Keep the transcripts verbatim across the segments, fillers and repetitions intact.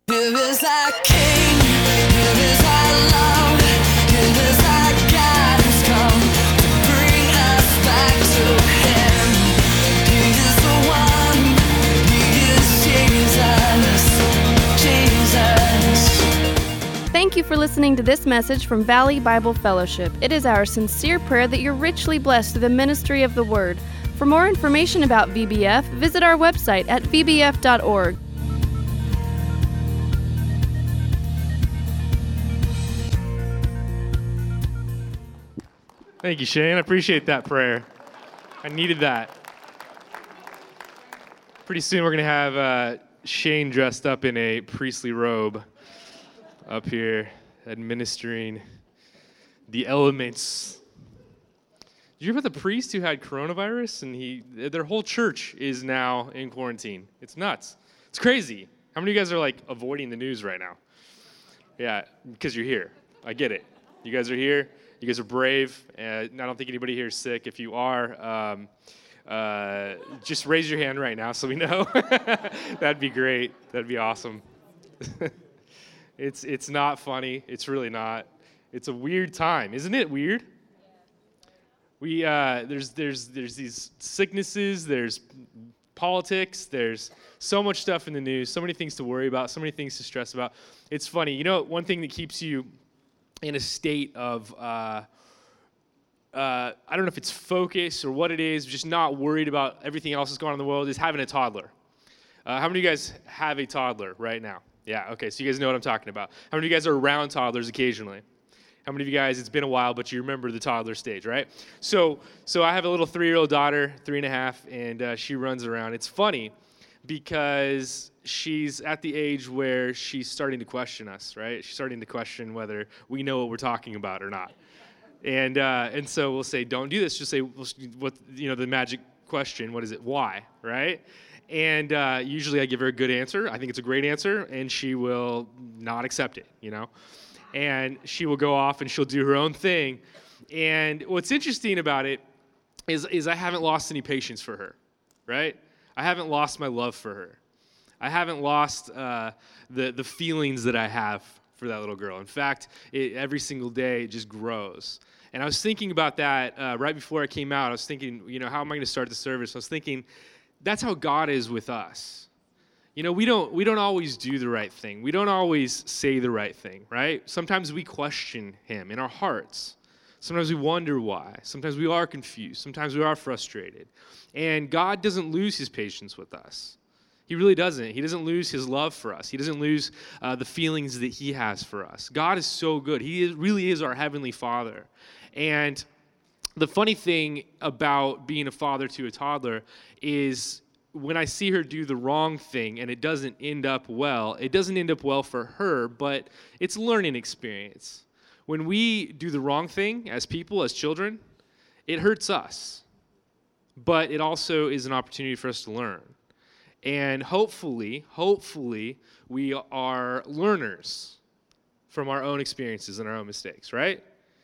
Here is our King, here is our love, here is our God who's come to bring us back to Him. He is the one, He is Jesus, Jesus. Thank you for listening to this message from Valley Bible Fellowship. It is our sincere prayer that you're richly blessed through the ministry of the Word. For more information about V B F, visit our website at v b f dot org. Thank you, Shane. I appreciate that prayer. I needed that. Pretty soon we're going to have uh, Shane dressed up in a priestly robe up here administering the elements. Did you hear about the priest who had coronavirus and he their whole church is now in quarantine? It's nuts. It's crazy. How many of you guys are like avoiding the news right now? Yeah, because you're here. I get it. You guys are here. You guys are brave. Uh, I don't think anybody here is sick. If you are, um, uh, just raise your hand right now so we know. That'd be great. That'd be awesome. it's it's not funny. It's really not. It's a weird time, isn't it? Weird. We uh, there's there's there's these sicknesses. There's politics. There's so much stuff in the news. So many things to worry about. So many things to stress about. It's funny. You know, one thing that keeps you in a state of, uh, uh, I don't know if it's focus or what it is, just not worried about everything else that's going on in the world, is having a toddler. Uh, how many of you guys have a toddler right now? Yeah, okay, so you guys know what I'm talking about. How many of you guys are around toddlers occasionally? How many of you guys, it's been a while, but you remember the toddler stage, right? So so I have a little three-year-old daughter, three and a half, and uh, she runs around. It's funny because she's at the age where she's starting to question us, right? She's starting to question whether we know what we're talking about or not. And uh, and so we'll say, don't do this. Just say, what you know, the magic question, what is it? Why, right? And uh, usually I give her a good answer. I think it's a great answer, and she will not accept it, you know? And she will go off and she'll do her own thing. And what's interesting about it is, is I haven't lost any patience for her, right? I haven't lost my love for her. I haven't lost uh, the, the feelings that I have for that little girl. In fact, it, every single day it just grows. And I was thinking about that uh, right before I came out. I was thinking, you know, how am I going to start the service? I was thinking, that's how God is with us. You know, we don't we don't always do the right thing. We don't always say the right thing, right? Sometimes we question Him in our hearts. Sometimes we wonder why. Sometimes we are confused. Sometimes we are frustrated. And God doesn't lose His patience with us. He really doesn't. He doesn't lose His love for us. He doesn't lose uh, the feelings that He has for us. God is so good. He is, really is our Heavenly Father. And the funny thing about being a father to a toddler is when I see her do the wrong thing and it doesn't end up well, it doesn't end up well for her, but it's a learning experience. When we do the wrong thing as people, as children, it hurts us. But it also is an opportunity for us to learn. And hopefully, hopefully, we are learners from our own experiences and our own mistakes, right?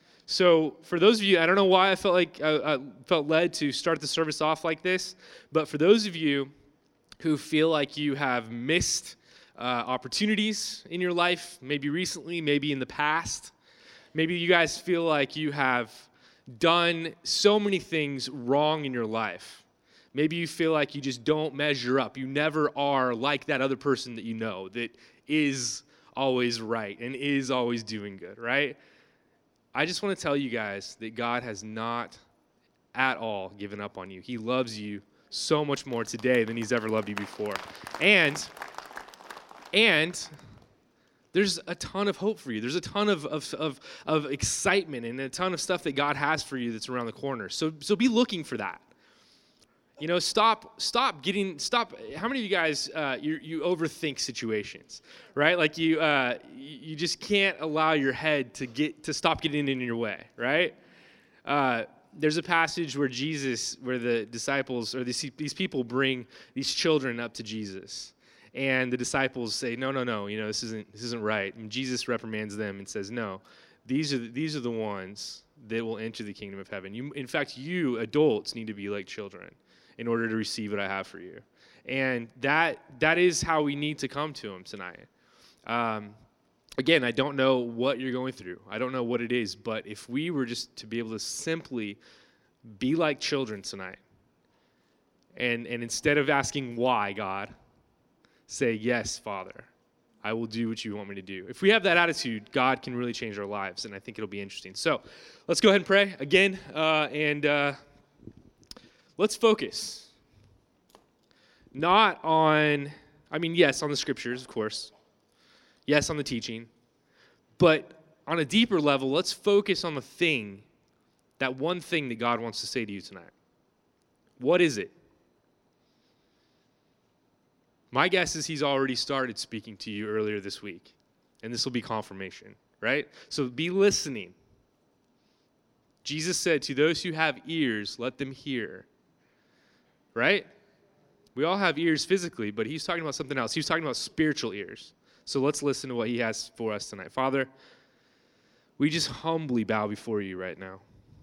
So for those of you, I don't know why I felt like I, I felt led to start the service off like this, but for those of you who feel like you have missed uh, opportunities in your life, maybe recently, maybe in the past, maybe you guys feel like you have done so many things wrong in your life. Maybe you feel like you just don't measure up. You never are like that other person that you know that is always right and is always doing good, right? I just want to tell you guys that God has not at all given up on you. He loves you so much more today than He's ever loved you before. And, and there's a ton of hope for you. There's a ton of, of, of, of excitement and a ton of stuff that God has for you that's around the corner. So, so be looking for that. You know, stop, stop getting, stop. How many of you guys, uh, you, you overthink situations, right? Like you, uh, you just can't allow your head to get, to stop getting in your way, right? Uh, there's a passage where Jesus, where the disciples, or these, these people bring these children up to Jesus. And the disciples say, no, no, no, you know, this isn't, this isn't right. And Jesus reprimands them and says, no, these are, the, these are the ones that will enter the kingdom of heaven. You, in fact, you adults need to be like children in order to receive what I have for you. And that that is how we need to come to Him tonight. Um, again, I don't know what you're going through. I don't know what it is, but if we were just to be able to simply be like children tonight, and, and instead of asking why, God, say, yes, Father, I will do what you want me to do. If we have that attitude, God can really change our lives, and I think it'll be interesting. So let's go ahead and pray again, uh, and uh, let's focus. Not on, I mean, yes, on the scriptures, of course. Yes, on the teaching. But on a deeper level, let's focus on the thing, that one thing that God wants to say to you tonight. What is it? My guess is he's already started speaking to you earlier this week. And this will be confirmation, right? So be listening. Jesus said, to those who have ears, let them hear. Right? We all have ears physically, but he's talking about something else. He's talking about spiritual ears. So let's listen to what he has for us tonight. Father, we just humbly bow before you right now.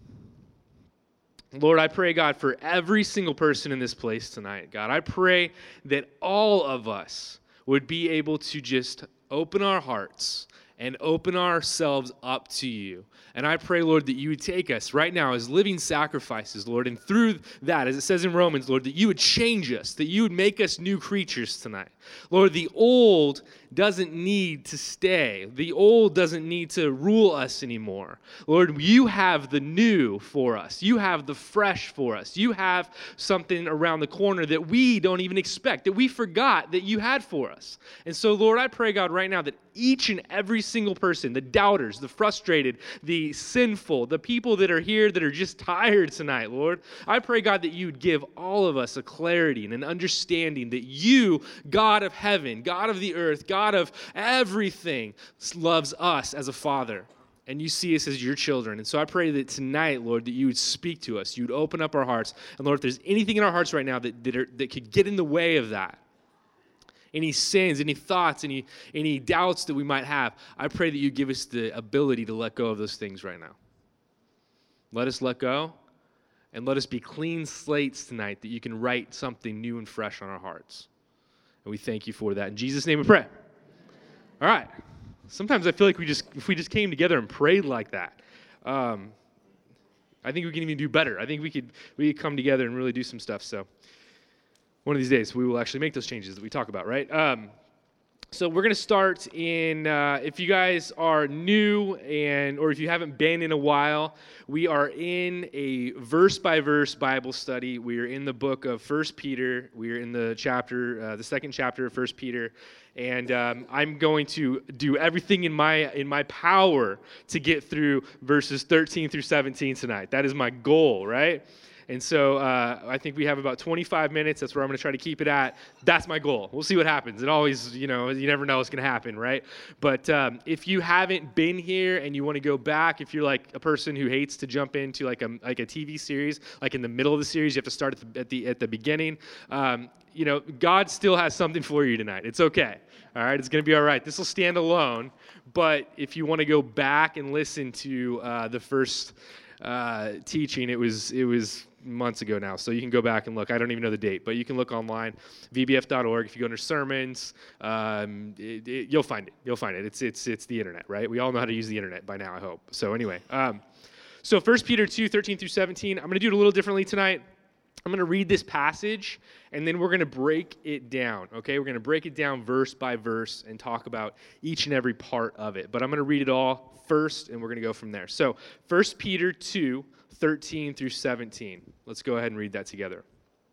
Lord, I pray, God, for every single person in this place tonight, God, I pray that all of us would be able to just open our hearts and open ourselves up to you. And I pray, Lord, that you would take us right now as living sacrifices, Lord, and through that, as it says in Romans, Lord, that you would change us, that you would make us new creatures tonight. Lord, the old doesn't need to stay. The old doesn't need to rule us anymore. Lord, you have the new for us. You have the fresh for us. You have something around the corner that we don't even expect, that we forgot that you had for us. And so, Lord, I pray, God, right now that each and every single person, the doubters, the frustrated, the sinful, the people that are here that are just tired tonight, Lord, I pray, God, that you would give all of us a clarity and an understanding that you, God of heaven, God of the earth, God of everything, loves us as a father. And you see us as your children. And so I pray that tonight, Lord, that you would speak to us. You would open up our hearts. And Lord, if there's anything in our hearts right now that, that, are, that could get in the way of that, any sins, any thoughts, any, any doubts that we might have, I pray that you give us the ability to let go of those things right now. Let us let go, and let us be clean slates tonight that you can write something new and fresh on our hearts. And we thank you for that. In Jesus' name we pray. All right. Sometimes I feel like we just if we just came together and prayed like that, um, I think we can even do better. I think we could we could come together and really do some stuff. So one of these days we will actually make those changes that we talk about, right? Um, so we're going to start in, uh, if you guys are new and or if you haven't been in a while, we are in a verse-by-verse Bible study. We are in the book of First Peter. We are in the chapter, uh, the second chapter of First Peter. And um, I'm going to do everything in my in my power to get through verses thirteen through seventeen tonight. That is my goal, right? And so uh, I think we have about twenty-five minutes. That's where I'm going to try to keep it at. That's my goal. We'll see what happens. It always, you know, you never know what's going to happen, right? But um, if you haven't been here and you want to go back, if you're like a person who hates to jump into like a like a T V series, like in the middle of the series, you have to start at the at the, at the beginning. Um, you know, God still has something for you tonight. It's okay. All right, it's going to be all right. This will stand alone. But if you want to go back and listen to uh, the first uh, teaching, it was it was. months ago now, so you can go back and look. I don't even know the date, but you can look online, v b f dot org. If you go under sermons, um, it, it, you'll find it. You'll find it. It's it's it's the internet, right? We all know how to use the internet by now, I hope. So anyway, um, so First Peter two, thirteen through seventeen. I'm going to do it a little differently tonight. I'm going to read this passage, and then we're going to break it down, okay? We're going to break it down verse by verse and talk about each and every part of it. But I'm going to read it all first, and we're going to go from there. So First Peter two, thirteen through seventeen. Let's go ahead and read that together.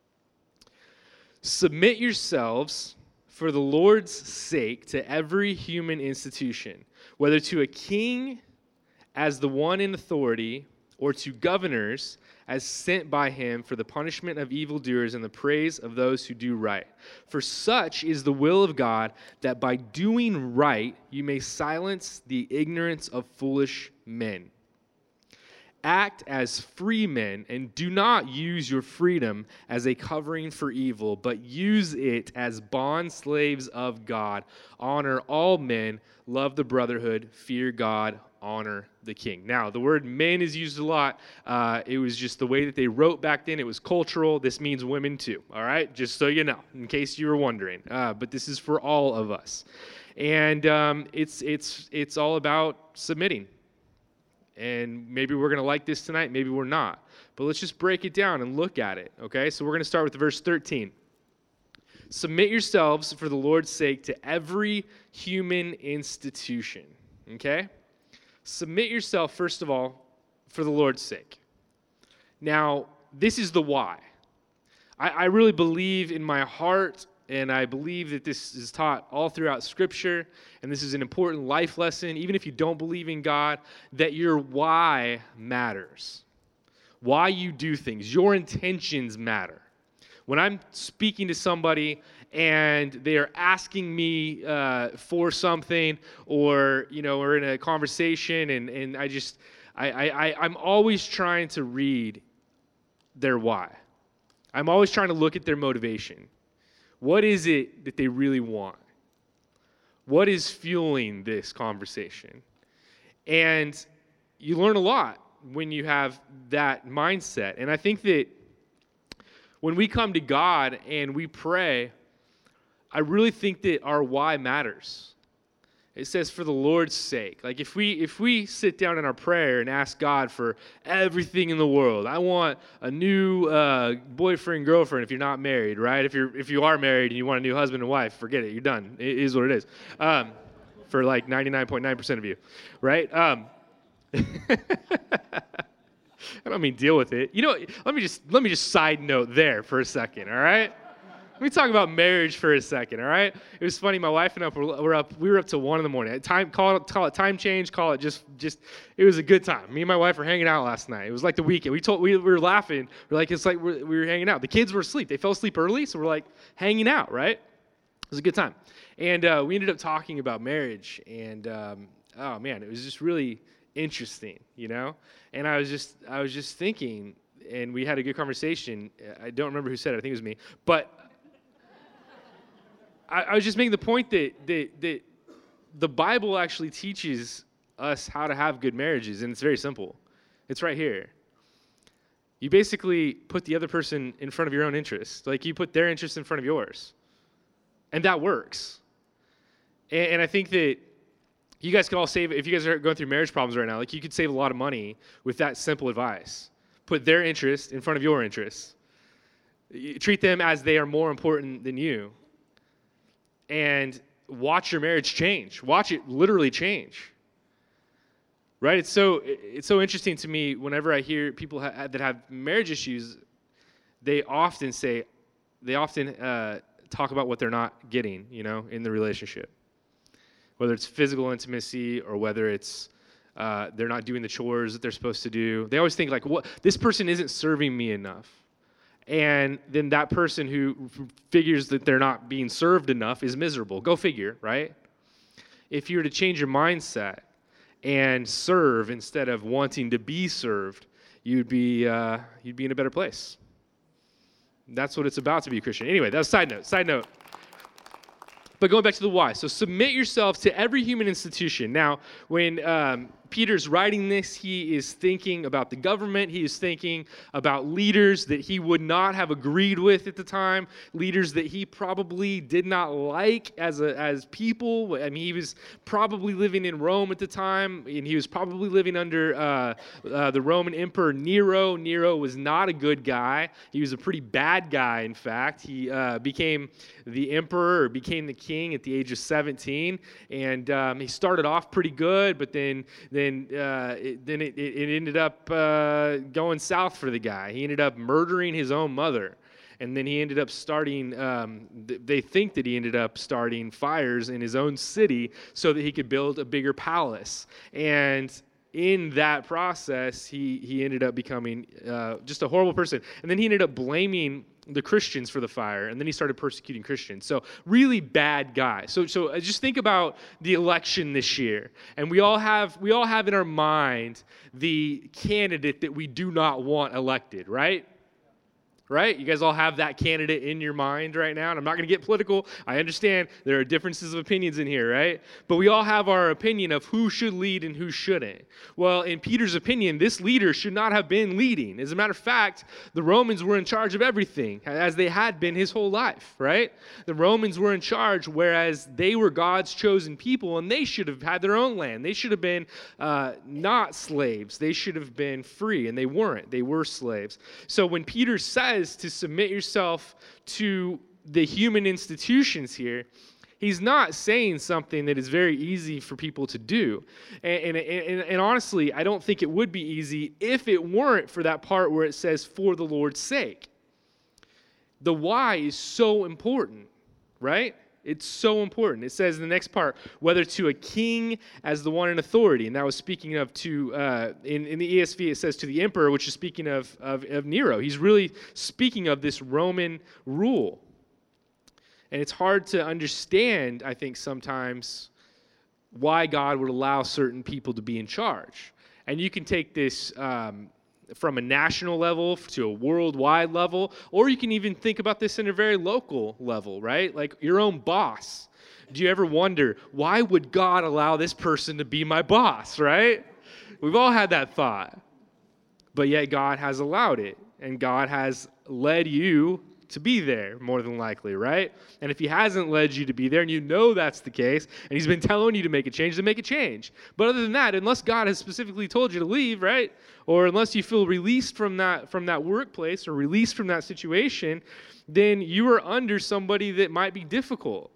Submit yourselves for the Lord's sake to every human institution, whether to a king as the one in authority, or to governors as sent by him for the punishment of evildoers and the praise of those who do right. For such is the will of God, that by doing right you may silence the ignorance of foolish men. Act as free men, and do not use your freedom as a covering for evil, but use it as bond slaves of God. Honor all men, love the brotherhood, fear God honor the king. Now, the word men is used a lot. Uh, it was just the way that they wrote back then. It was cultural. This means women too, all right? Just so you know, in case you were wondering. Uh, but this is for all of us. And um, it's it's it's all about submitting. And maybe we're going to like this tonight, maybe we're not. But let's just break it down and look at it, okay? So we're going to start with verse thirteen. Submit yourselves for the Lord's sake to every human institution, okay? Submit yourself, first of all, for the Lord's sake. Now, this is the why. I, I really believe in my heart, and I believe that this is taught all throughout Scripture, and this is an important life lesson, even if you don't believe in God, that your why matters. Why you do things. Your intentions matter. When I'm speaking to somebody and they are asking me uh, for something, or you know, we're in a conversation, and, and I just, I, I, I'm always trying to read their why. I'm always trying to look at their motivation. What is it that they really want? What is fueling this conversation? And you learn a lot when you have that mindset. And I think that when we come to God and we pray, I really think that our why matters. It says for the Lord's sake. Like if we if we sit down in our prayer and ask God for everything in the world, I want a new uh, boyfriend, girlfriend if you're not married, right? If you're if you are married and you want a new husband and wife, forget it, you're done. It is what it is. Um, for like ninety-nine point nine percent of you, right? Um, I don't mean deal with it. You know, let me just let me just side note there for a second, all right? Let me talk about marriage for a second, all right? It was funny. My wife and I were, were up. We were up till one in the morning. Time, call it, call it time change. Call it just, just. It was a good time. Me and my wife were hanging out last night. It was like the weekend. We told, we, we were laughing. We're like, it's like we're, we were hanging out. The kids were asleep. They fell asleep early, so we're like hanging out, right? It was a good time, and uh, we ended up talking about marriage. And um, oh man, it was just really interesting, you know. And I was just, I was just thinking, and we had a good conversation. I don't remember who said it. I think it was me, but. I was just making the point that, that that the Bible actually teaches us how to have good marriages, and it's very simple. It's right here. You basically put the other person in front of your own interests. Like you put their interests in front of yours. And that works. And, and I think that you guys could all save, if you guys are going through marriage problems right now, like you could save a lot of money with that simple advice. Put their interest in front of your interests. You treat them as they are more important than you. And watch your marriage change. Watch it literally change. Right? It's so it's so interesting to me whenever I hear people ha- that have marriage issues. They often say, they often uh, talk about what they're not getting, you know, in the relationship. Whether it's physical intimacy or whether it's uh, they're not doing the chores that they're supposed to do. They always think like, what this person isn't serving me enough. And then that person who figures that they're not being served enough is miserable. Go figure, right? If you were to change your mindset and serve instead of wanting to be served, you'd be uh, you'd be in a better place. That's what it's about to be a Christian. Anyway, that's a side note. Side note. But going back to the why. So submit yourself to every human institution. Now, when um, Peter's writing this, he is thinking about the government. He is thinking about leaders that he would not have agreed with at the time, leaders that he probably did not like as a, as people. I mean, he was probably living in Rome at the time, and he was probably living under uh, uh, the Roman Emperor Nero. Nero was not a good guy. He was a pretty bad guy, in fact. He uh, became the emperor, or became the king at the age of seventeen, and um, he started off pretty good, but then then uh, it, then it, it ended up uh, going south for the guy. He ended up murdering his own mother, and then he ended up starting. Um, th- they think that he ended up starting fires in his own city so that he could build a bigger palace. And in that process, he he ended up becoming uh, just a horrible person, and then he ended up blaming the Christians for the fire, and then he started persecuting Christians. So really bad guy. So so just think about the election this year, and we all have we all have in our mind the candidate that we do not want elected, right? right? You guys all have that candidate in your mind right now, and I'm not going to get political. I understand there are differences of opinions in here, right? But we all have our opinion of who should lead and who shouldn't. Well, in Peter's opinion, this leader should not have been leading. As a matter of fact, the Romans were in charge of everything, as they had been his whole life, right? The Romans were in charge, whereas they were God's chosen people, and they should have had their own land. They should have been uh, not slaves. They should have been free, and they weren't. They were slaves. So when Peter says to submit yourself to the human institutions here, he's not saying something that is very easy for people to do. And, and, and, and honestly, I don't think it would be easy if it weren't for that part where it says, for the Lord's sake. The why is so important, right? It's so important. It says in the next part, whether to a king as the one in authority. And that was speaking of to, uh, in, in the E S V, it says to the emperor, which is speaking of, of, of Nero. He's really speaking of this Roman rule. And it's hard to understand, I think, sometimes why God would allow certain people to be in charge. And you can take this um, from a national level to a worldwide level, or you can even think about this in a very local level, right? Like your own boss. Do you ever wonder, why would God allow this person to be my boss, right? We've all had that thought. But yet God has allowed it, and God has led you to be there, more than likely, right? And if he hasn't led you to be there, and you know that's the case, and he's been telling you to make a change, then make a change. But other than that, unless God has specifically told you to leave, right? Or unless you feel released from that from that workplace or released from that situation, then you are under somebody that might be difficult.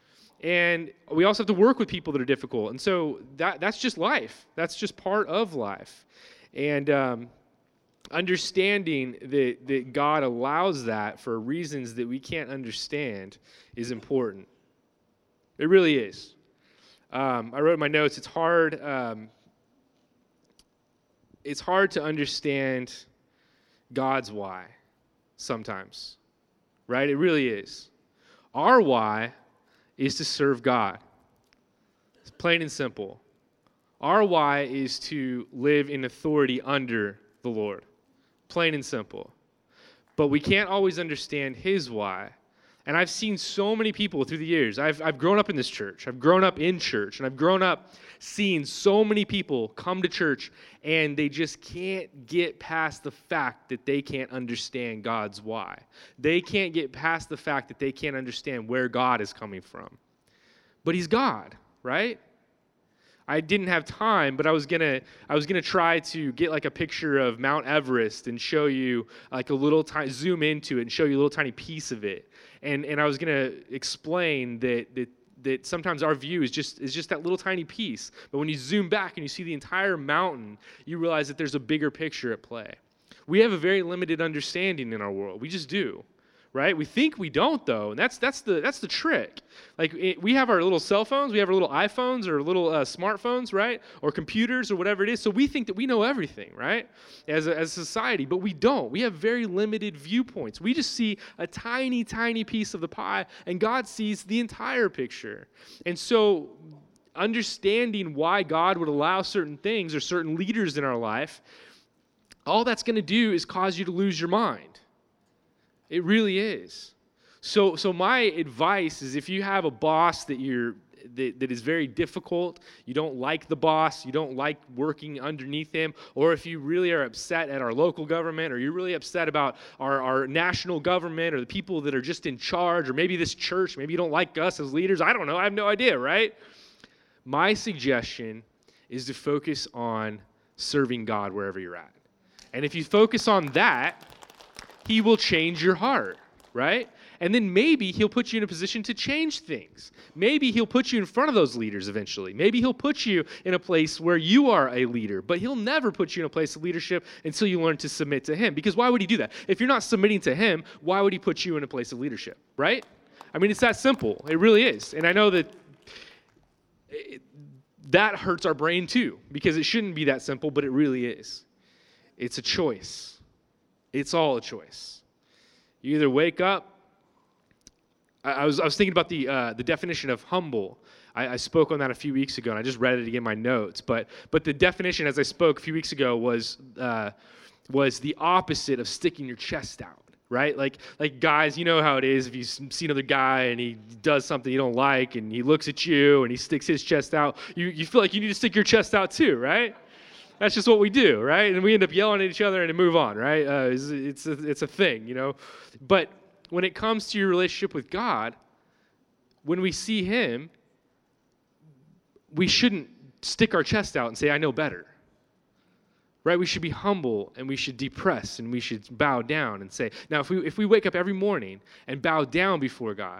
And we also have to work with people that are difficult. And so that that's just life. That's just part of life. And um understanding that, that God allows that for reasons that we can't understand is important. It really is. Um, I wrote in my notes, it's hard, um, it's hard to understand God's why sometimes, right? It really is. Our why is to serve God. It's plain and simple. Our why is to live in authority under the Lord. Plain and simple. But we can't always understand his why. And I've seen so many people through the years. I've, I've grown up in this church. I've grown up in church. And I've grown up seeing so many people come to church and they just can't get past the fact that they can't understand God's why. They can't get past the fact that they can't understand where God is coming from. But he's God, right? I didn't have time, but I was gonna I was gonna try to get like a picture of Mount Everest and show you like a little tiny zoom into it and show you a little tiny piece of it. And and I was gonna explain that that that sometimes our view is just is just that little tiny piece. But when you zoom back and you see the entire mountain, you realize that there's a bigger picture at play. We have a very limited understanding in our world. We just do. Right? We think we don't, though, and that's that's the that's the trick. Like it, we have our little cell phones, we have our little iPhones or little uh, smartphones, right? Or computers or whatever it is. So we think that we know everything, right? As a, as a society, but we don't. We have very limited viewpoints. We just see a tiny, tiny piece of the pie, and God sees the entire picture. And so, understanding why God would allow certain things or certain leaders in our life, all that's going to do is cause you to lose your mind. It really is. So so my advice is if you have a boss that you're that, that is very difficult, you don't like the boss, you don't like working underneath him, or if you really are upset at our local government, or you're really upset about our, our national government, or the people that are just in charge, or maybe this church, maybe you don't like us as leaders, I don't know, I have no idea, right? My suggestion is to focus on serving God wherever you're at. And if you focus on that, he will change your heart, right? And then maybe he'll put you in a position to change things. Maybe he'll put you in front of those leaders eventually. Maybe he'll put you in a place where you are a leader, but he'll never put you in a place of leadership until you learn to submit to him. Because why would he do that? If you're not submitting to him, why would he put you in a place of leadership, right? I mean, it's that simple. It really is. And I know that it, that hurts our brain too, because it shouldn't be that simple, but it really is. It's a choice. It's all a choice. You either wake up. I, I was I was thinking about the uh, the definition of humble. I, I spoke on that a few weeks ago, and I just read it again in my notes. But but the definition, as I spoke a few weeks ago, was uh, was the opposite of sticking your chest out. right? Like, like guys, you know how it is if you see another guy and he does something you don't like and he looks at you and he sticks his chest out, you, you feel like you need to stick your chest out too, right? That's just what we do, right? And we end up yelling at each other and move on, right? Uh, it's, it's, a, it's a thing, you know? But when it comes to your relationship with God, when we see him, we shouldn't stick our chest out and say, I know better. Right? We should be humble and we should depress and we should bow down and say, now if we if we wake up every morning and bow down before God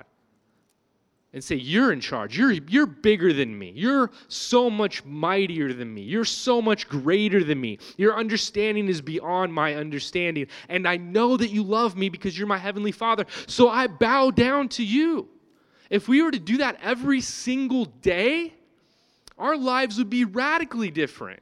and say, you're in charge, you're you're bigger than me, you're so much mightier than me, you're so much greater than me, your understanding is beyond my understanding, and I know that you love me because you're my heavenly Father, so I bow down to you. If we were to do that every single day, our lives would be radically different.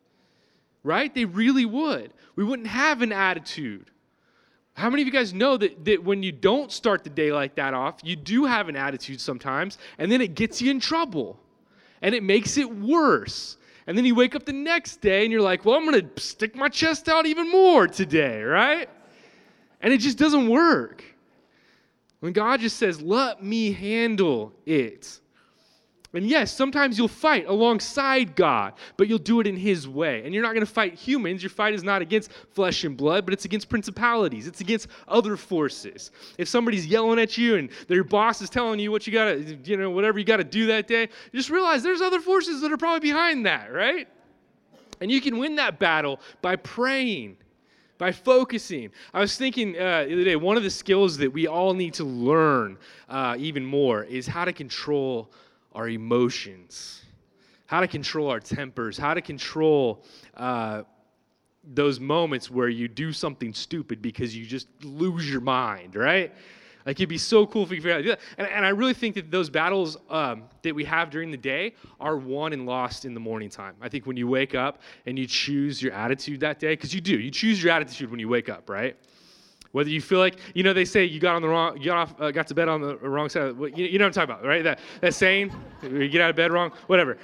Right? They really would. We wouldn't have an attitude. How many of you guys know that, that when you don't start the day like that off, you do have an attitude sometimes, and then it gets you in trouble, and it makes it worse. And then you wake up the next day, and you're like, well, I'm going to stick my chest out even more today, right? And it just doesn't work. When God just says, let me handle it. And yes, sometimes you'll fight alongside God, but you'll do it in his way. And you're not going to fight humans. Your fight is not against flesh and blood, but it's against principalities. It's against other forces. If somebody's yelling at you and their boss is telling you what you got to, you know, whatever you got to do that day, just realize there's other forces that are probably behind that, right? And you can win that battle by praying, by focusing. I was thinking uh, the other day, one of the skills that we all need to learn uh, even more is how to control our emotions, how to control our tempers, how to control uh, those moments where you do something stupid because you just lose your mind, right? Like, it'd be so cool if we could figure out how to do that. And, and I really think that those battles um, that we have during the day are won and lost in the morning time. I think when you wake up and you choose your attitude that day, because you do, you choose your attitude when you wake up, right? Whether you feel like, you know, they say you got on the wrong, you got off, uh, got to bed on the wrong side. Of, you, you know what I'm talking about, right? That that saying, you get out of bed wrong, whatever.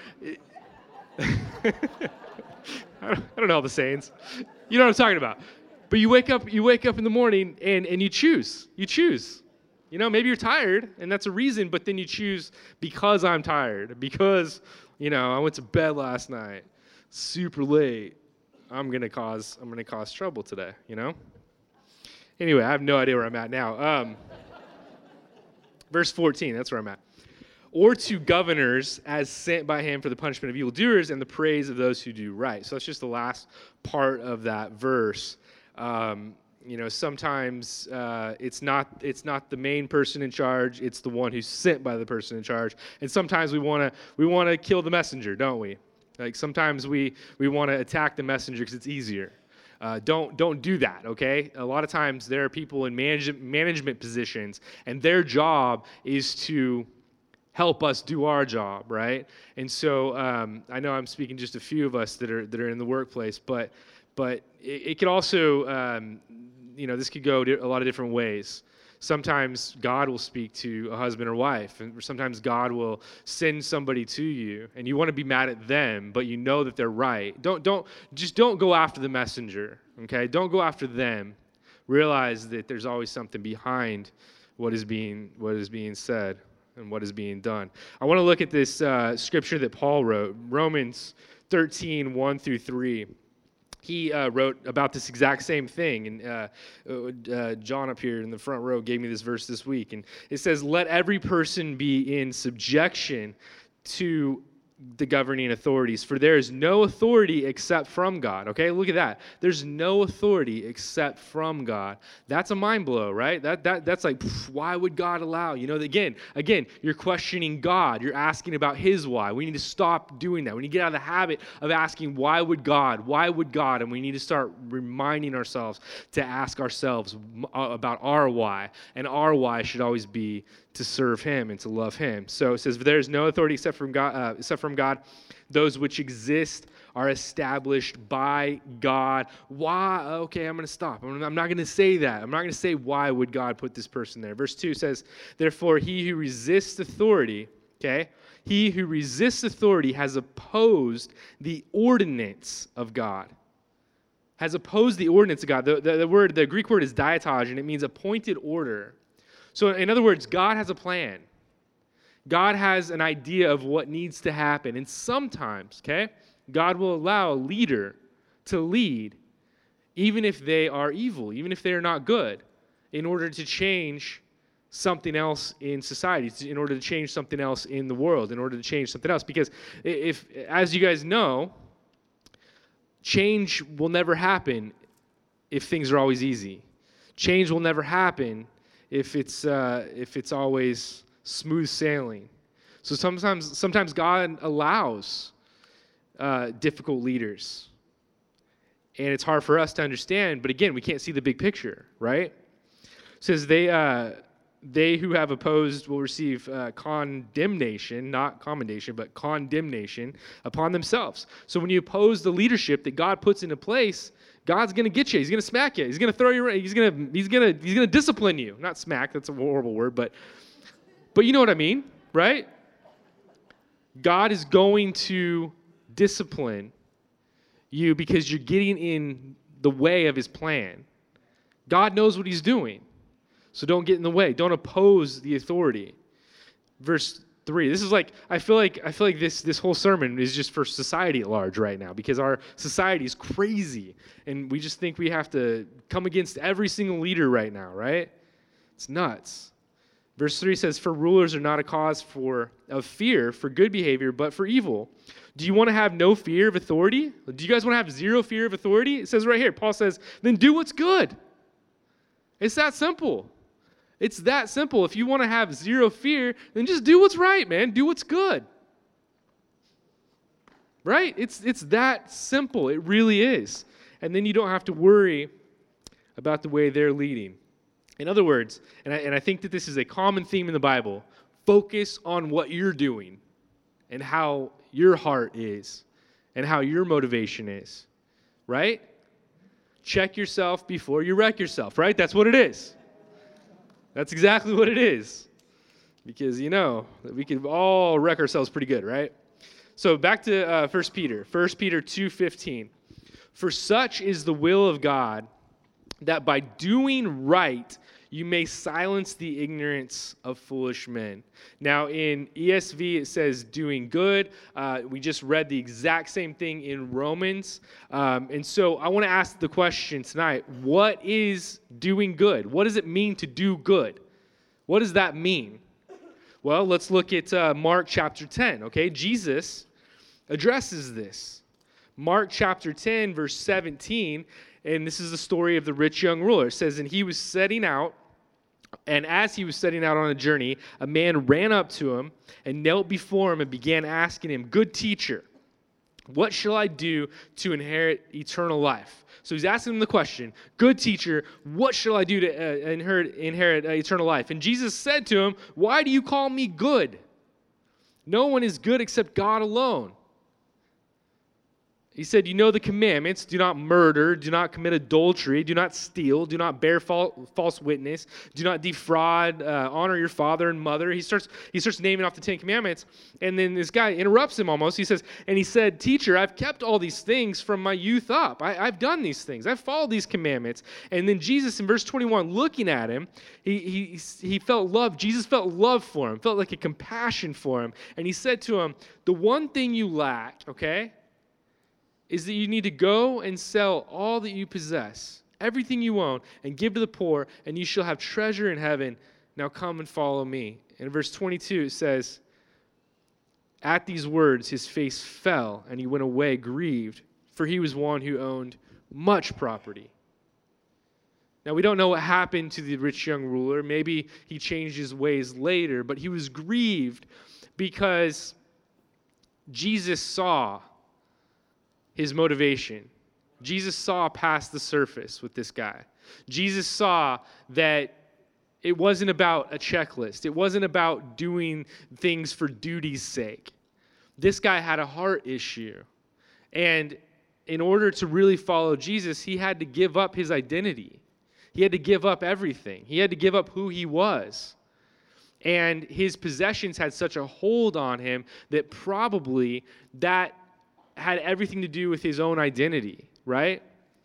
I, don't, I don't know all the sayings. You know what I'm talking about. But you wake up, you wake up in the morning and and you choose, you choose. You know, maybe you're tired and that's a reason, but then you choose because I'm tired, because you know I went to bed last night, super late. I'm gonna cause, I'm gonna cause trouble today. You know. Anyway, I have no idea where I'm at now. Um, verse fourteen, that's where I'm at. Or to governors as sent by him for the punishment of evildoers and the praise of those who do right. So that's just the last part of that verse. Um, you know, sometimes uh, it's not it's not the main person in charge; it's the one who's sent by the person in charge. And sometimes we want to we want to kill the messenger, don't we? Like sometimes we we want to attack the messenger because it's easier. Uh, don't don't do that, okay? A lot of times there are people in manage, management positions, and their job is to help us do our job, right? And so um, I know I'm speaking just a few of us that are that are in the workplace, but but it, it could also, um, you know, this could go a lot of different ways. Sometimes God will speak to a husband or wife, and sometimes God will send somebody to you, and you want to be mad at them, but you know that they're right. Don't don't just don't go after the messenger, okay? Don't go after them. Realize that there's always something behind what is being what is being said and what is being done. I want to look at this uh, scripture that Paul wrote, Romans thirteen, one through three. He uh, wrote about this exact same thing, and uh, uh, John up here in the front row gave me this verse this week, and it says, let every person be in subjection to the governing authorities, for there is no authority except from God. Okay, look at that. There's no authority except from God. That's a mind blow, right? That that that's like, pff, why would God allow? You know, again, again, you're questioning God. You're asking about His why. We need to stop doing that. We need to get out of the habit of asking, why would God? Why would God? And we need to start reminding ourselves to ask ourselves about our why. And our why should always be to serve Him and to love Him. So it says, there is no authority except from God. Uh, except from God. Those which exist are established by God. Why? Okay, I'm going to stop. I'm not going to say that. I'm not going to say why would God put this person there. Verse two says, therefore, he who resists authority, okay, he who resists authority has opposed the ordinance of God. has opposed the ordinance of God. The, the, the word, the Greek word is diatage, and it means appointed order. So in other words, God has a plan. God has an idea of what needs to happen. And sometimes, okay, God will allow a leader to lead even if they are evil, even if they are not good, in order to change something else in society, in order to change something else in the world, in order to change something else. Because if, as you guys know, change will never happen if things are always easy. Change will never happen if it's uh, if it's always smooth sailing. So sometimes sometimes God allows uh, difficult leaders. And it's hard for us to understand, but again, we can't see the big picture, right? It says they uh, they who have opposed will receive uh, condemnation, not commendation, but condemnation upon themselves. So when you oppose the leadership that God puts into place, God's going to get you. He's going to smack you. He's going to throw you. He's going to he's going to he's going to discipline you. Not smack. That's a horrible word, but but you know what I mean, right? God is going to discipline you because you're getting in the way of his plan. God knows what he's doing. So don't get in the way. Don't oppose the authority. Verse three. This is like, I feel like I feel like this this whole sermon is just for society at large right now, because our society is crazy and we just think we have to come against every single leader right now, right? It's nuts. Verse three says, "For rulers are not a cause for of fear for good behavior, but for evil." Do you want to have no fear of authority? Do you guys want to have zero fear of authority? It says right here, Paul says, then do what's good. It's that simple. It's that simple. If you want to have zero fear, then just do what's right, man. Do what's good. Right? It's, it's that simple. It really is. And then you don't have to worry about the way they're leading. In other words, and I, and I think that this is a common theme in the Bible, focus on what you're doing and how your heart is and how your motivation is, right? Check yourself before you wreck yourself, right? That's what it is. That's exactly what it is. Because, you know, we can all wreck ourselves pretty good, right? So back to uh, First Peter. First Peter two fifteen. "For such is the will of God, that by doing right you may silence the ignorance of foolish men." Now, in E S V, it says doing good. Uh, we just read the exact same thing in Romans. Um, and so I want to ask the question tonight, what is doing good? What does it mean to do good? What does that mean? Well, let's look at uh, Mark chapter ten, okay? Jesus addresses this. Mark chapter ten, verse seventeen, and this is the story of the rich young ruler. It says, "And he was setting out, and as he was setting out on a journey, a man ran up to him and knelt before him and began asking him, 'Good teacher, what shall I do to inherit eternal life?'" So he's asking him the question, "Good teacher, what shall I do to uh, inherit, inherit uh, eternal life?" And Jesus said to him, "Why do you call me good? No one is good except God alone." He said, "You know the commandments: do not murder, do not commit adultery, do not steal, do not bear fal- false witness, do not defraud, uh, honor your father and mother." He starts he starts naming off the Ten Commandments, and then this guy interrupts him almost. He says, and he said, "Teacher, I've kept all these things from my youth up. I, I've done these things. I've followed these commandments." And then Jesus in verse twenty-one, looking at him, he, he, he felt love. Jesus felt love for him, felt like a compassion for him. And he said to him, "The one thing you lack," okay, "is that you need to go and sell all that you possess, everything you own, and give to the poor, and you shall have treasure in heaven. Now come and follow me." And in verse twenty-two, it says, "At these words his face fell, and he went away grieved, for he was one who owned much property." Now, we don't know what happened to the rich young ruler. Maybe he changed his ways later, but he was grieved because Jesus saw his motivation. Jesus saw past the surface with this guy. Jesus saw that it wasn't about a checklist. It wasn't about doing things for duty's sake. This guy had a heart issue. And in order to really follow Jesus, he had to give up his identity. He had to give up everything. He had to give up who he was. And his possessions had such a hold on him that probably that had everything to do with his own identity, right?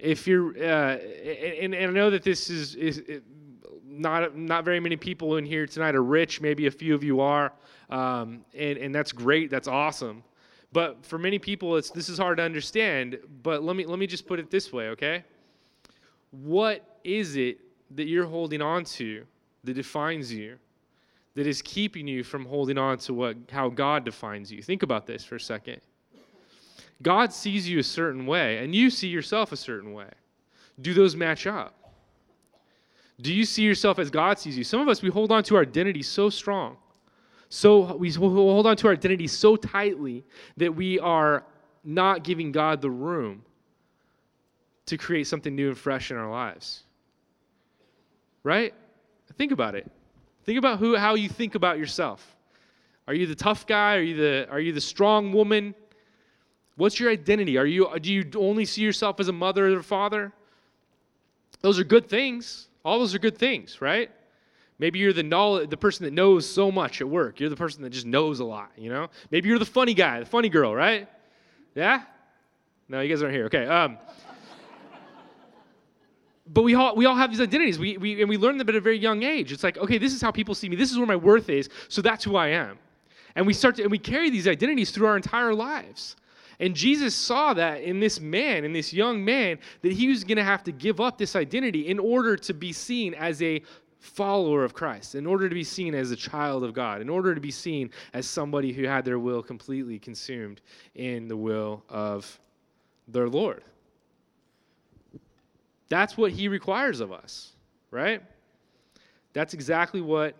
if you're, uh, and, and I know that this is, is not not very many people in here tonight are rich. Maybe a few of you are, um, and, and that's great. That's awesome. But for many people, it's this is hard to understand. But let me let me just put it this way, okay? What is it that you're holding on to that defines you, that is keeping you from holding on to what how God defines you? Think about this for a second. God sees you a certain way, and you see yourself a certain way. Do those match up? Do you see yourself as God sees you? Some of us, we hold on to our identity so strong. So we hold on to our identity so tightly that we are not giving God the room to create something new and fresh in our lives. Right? Think about it. Think about who, how you think about yourself. Are you the tough guy? Are you the, are you the strong woman? What's your identity? Are you, do you only see yourself as a mother or father? Those are good things. All those are good things, right? Maybe you're the knowledge, the person that knows so much at work. You're the person that just knows a lot, you know? Maybe you're the funny guy, the funny girl, right? Yeah? No, you guys aren't here. Okay. Um, but we all we all have these identities. We we and we learn them at a very young age. It's like, okay, this is how people see me. This is where my worth is. So that's who I am. And we start to and we carry these identities through our entire lives. And Jesus saw that in this man, in this young man, that he was going to have to give up this identity in order to be seen as a follower of Christ, in order to be seen as a child of God, in order to be seen as somebody who had their will completely consumed in the will of their Lord. That's what he requires of us, right? That's exactly what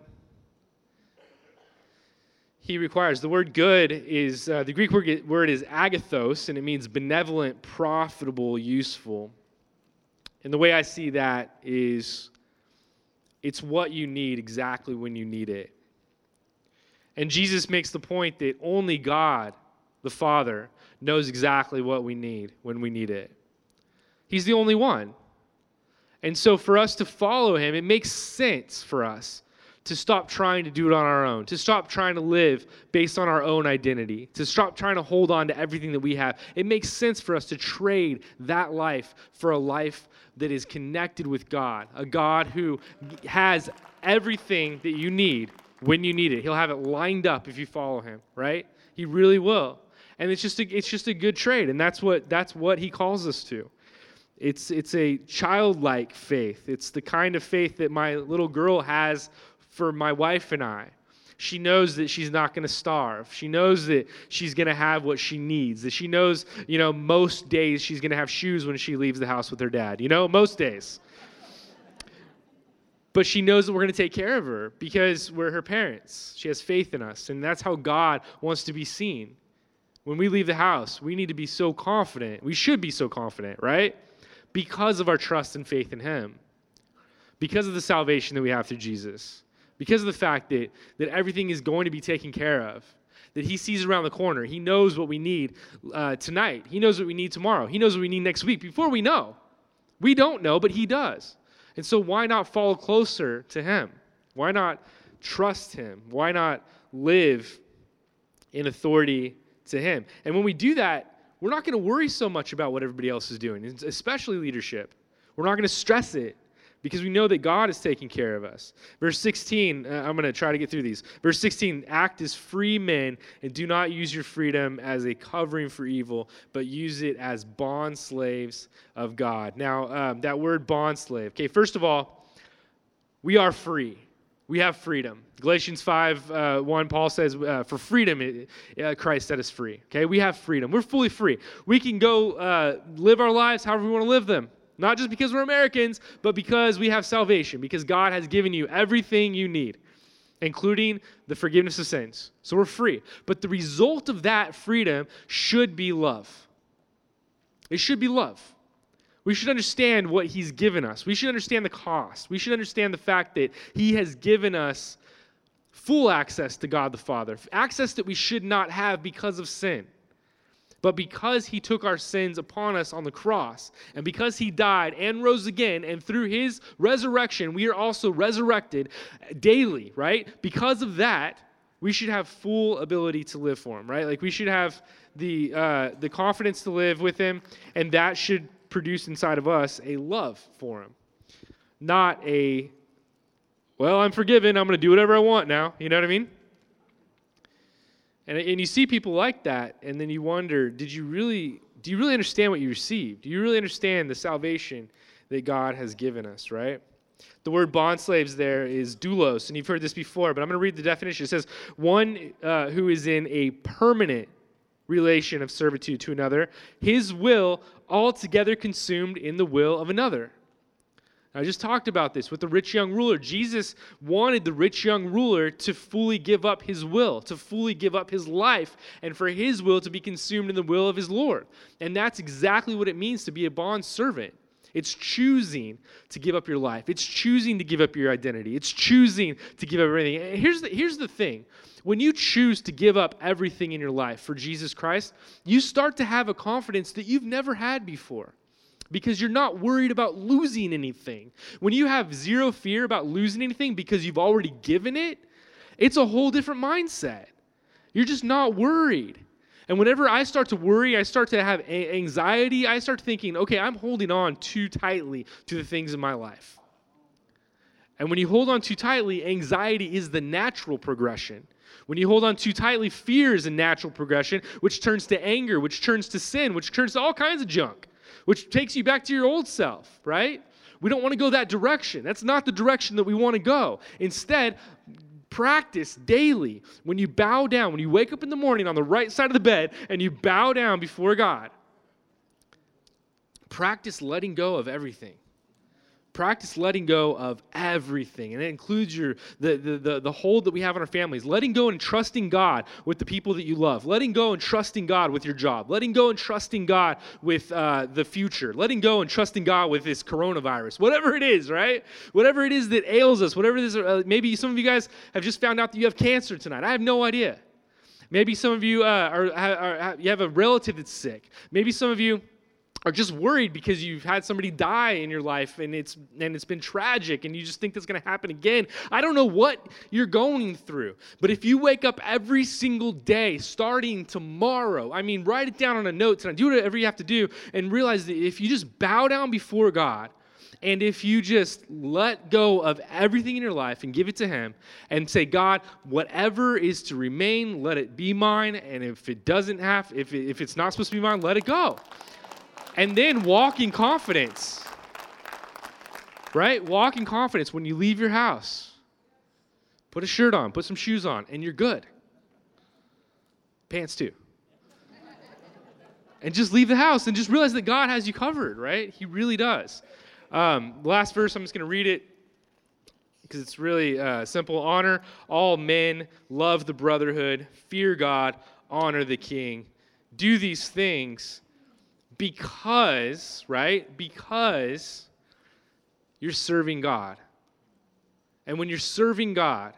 he requires. The word good is, uh, the Greek word, word is agathos, and it means benevolent, profitable, useful. And the way I see that is it's what you need exactly when you need it. And Jesus makes the point that only God, the Father, knows exactly what we need when we need it. He's the only one. And so for us to follow him, it makes sense for us to stop trying to do it on our own, to stop trying to live based on our own identity, to stop trying to hold on to everything that we have. It makes sense for us to trade that life for a life that is connected with God, a God who has everything that you need when you need it. He'll have it lined up if you follow him, right? He really will. And it's just a, it's just a good trade, and that's what that's what he calls us to. It's it's a childlike faith. It's the kind of faith that my little girl has for my wife and I. She knows that she's not going to starve. She knows that she's going to have what she needs. That she knows, you know, most days she's going to have shoes when she leaves the house with her dad. You know, most days. But she knows that we're going to take care of her because we're her parents. She has faith in us, and that's how God wants to be seen. When we leave the house, we need to be so confident. We should be so confident, right? Because of our trust and faith in him. Because of the salvation that we have through Jesus. Because of the fact that, that everything is going to be taken care of. That he sees around the corner. He knows what we need uh, tonight. He knows what we need tomorrow. He knows what we need next week before we know. We don't know, but he does. And so why not follow closer to him? Why not trust him? Why not live in authority to him? And when we do that, we're not going to worry so much about what everybody else is doing, especially leadership. We're not going to stress it because we know that God is taking care of us. Verse sixteen, uh, I'm going to try to get through these. Verse sixteen, act as free men and do not use your freedom as a covering for evil, but use it as bond slaves of God. Now, um, that word bond slave. Okay, first of all, we are free. We have freedom. Galatians five, uh, one, Paul says, uh, for freedom, it, uh, Christ set us free. Okay, we have freedom. We're fully free. We can go uh, live our lives however we want to live them. Not just because we're Americans, but because we have salvation, because God has given you everything you need, including the forgiveness of sins. So we're free. But the result of that freedom should be love. It should be love. We should understand what he's given us. We should understand the cost. We should understand the fact that he has given us full access to God the Father, access that we should not have because of sin. But because he took our sins upon us on the cross, and because he died and rose again, and through his resurrection, we are also resurrected daily, right? Because of that, we should have full ability to live for him, right? Like we should have the uh, the confidence to live with him, and that should produce inside of us a love for him. Not a, well, I'm forgiven, I'm going to do whatever I want now. You know what I mean? And, and you see people like that, and then you wonder, did you really, do you really understand what you received? Do you really understand the salvation that God has given us, right? The word bond slaves there is doulos, and you've heard this before, but I'm going to read the definition. It says, one uh, who is in a permanent relation of servitude to another, his will altogether consumed in the will of another. I just talked about this with the rich young ruler. Jesus wanted the rich young ruler to fully give up his will, to fully give up his life, and for his will to be consumed in the will of his Lord. And that's exactly what it means to be a bond servant. It's choosing to give up your life. It's choosing to give up your identity. It's choosing to give up everything. And here's the, here's the thing. When you choose to give up everything in your life for Jesus Christ, you start to have a confidence that you've never had before, because you're not worried about losing anything. When you have zero fear about losing anything because you've already given it, it's a whole different mindset. You're just not worried. And whenever I start to worry, I start to have a- anxiety, I start thinking, okay, I'm holding on too tightly to the things in my life. And when you hold on too tightly, anxiety is the natural progression. When you hold on too tightly, fear is a natural progression, which turns to anger, which turns to sin, which turns to all kinds of junk, which takes you back to your old self, right? We don't want to go that direction. That's not the direction that we want to go. Instead, practice daily. When you bow down, when you wake up in the morning on the right side of the bed and you bow down before God, practice letting go of everything. Practice letting go of everything. And it includes your the, the, the, the hold that we have on our families. Letting go and trusting God with the people that you love. Letting go and trusting God with your job. Letting go and trusting God with uh, the future. Letting go and trusting God with this coronavirus. Whatever it is, right? Whatever it is that ails us. Whatever it is. Uh, maybe some of you guys have just found out that you have cancer tonight. I have no idea. Maybe some of you uh, are, are, are you have a relative that's sick. Maybe some of you are just worried because you've had somebody die in your life and it's and it's been tragic and you just think that's going to happen again. I don't know what you're going through, but if you wake up every single day starting tomorrow, I mean, write it down on a note tonight, do whatever you have to do, and realize that if you just bow down before God and if you just let go of everything in your life and give it to him and say, God, whatever is to remain, let it be mine, and if it doesn't have, if, it, if it's not supposed to be mine, let it go. And then walk in confidence, right? Walk in confidence when you leave your house. Put a shirt on, put some shoes on, and you're good. Pants too. And just leave the house and just realize that God has you covered, right? He really does. Um, last verse, I'm just going to read it because it's really uh, simple. Honor all men, love the brotherhood, fear God, honor the king. Do these things because, right, because you're serving God. And when you're serving God,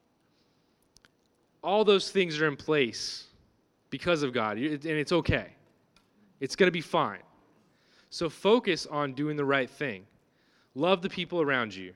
all those things are in place because of God, and it's okay. It's going to be fine. So focus on doing the right thing. Love the people around you.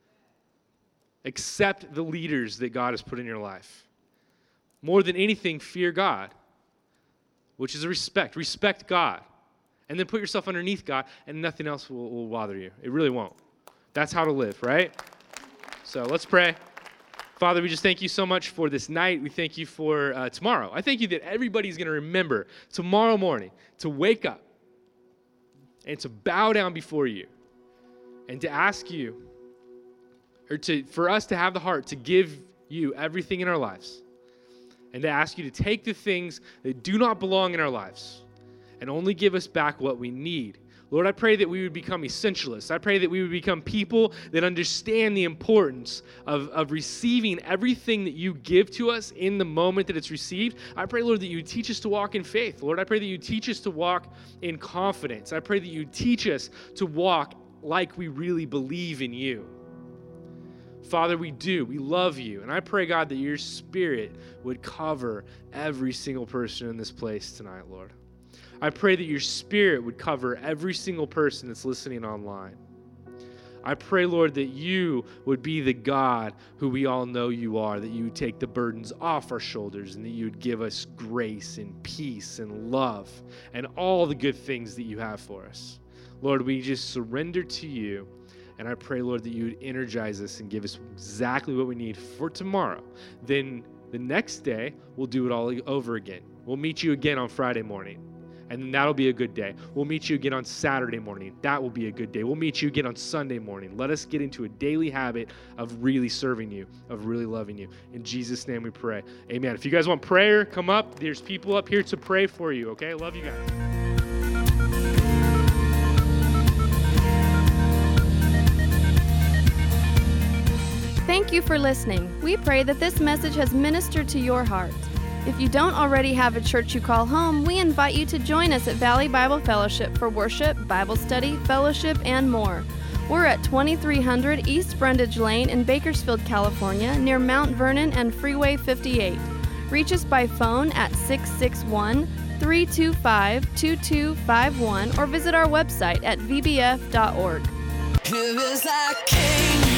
Accept the leaders that God has put in your life. More than anything, fear God, which is a respect. Respect God. And then put yourself underneath God, and nothing else will, will bother you. It really won't. That's how to live, right? So let's pray. Father, we just thank you so much for this night. We thank you for uh, tomorrow. I thank you that everybody's going to remember tomorrow morning to wake up and to bow down before you and to ask you, or to for us to have the heart to give you everything in our lives and to ask you to take the things that do not belong in our lives and only give us back what we need. Lord, I pray that we would become essentialists. I pray that we would become people that understand the importance of, of receiving everything that you give to us in the moment that it's received. I pray, Lord, that you teach us to walk in faith. Lord, I pray that you teach us to walk in confidence. I pray that you teach us to walk like we really believe in you. Father, we do. We love you. And I pray, God, that your Spirit would cover every single person in this place tonight, Lord. I pray that your Spirit would cover every single person that's listening online. I pray, Lord, that you would be the God who we all know you are, that you would take the burdens off our shoulders and that you would give us grace and peace and love and all the good things that you have for us. Lord, we just surrender to you. And I pray, Lord, that you would energize us and give us exactly what we need for tomorrow. Then the next day, we'll do it all over again. We'll meet you again on Friday morning. And then that'll be a good day. We'll meet you again on Saturday morning. That will be a good day. We'll meet you again on Sunday morning. Let us get into a daily habit of really serving you, of really loving you. In Jesus' name we pray. Amen. If you guys want prayer, come up. There's people up here to pray for you, okay? Love you guys. Thank you for listening. We pray that this message has ministered to your heart. If you don't already have a church you call home, we invite you to join us at Valley Bible Fellowship for worship, Bible study, fellowship, and more. We're at twenty-three hundred East Brundage Lane in Bakersfield, California, near Mount Vernon and Freeway fifty-eight. Reach us by phone at six six one, three two five, two two five one or visit our website at v b f dot org. Here is our King.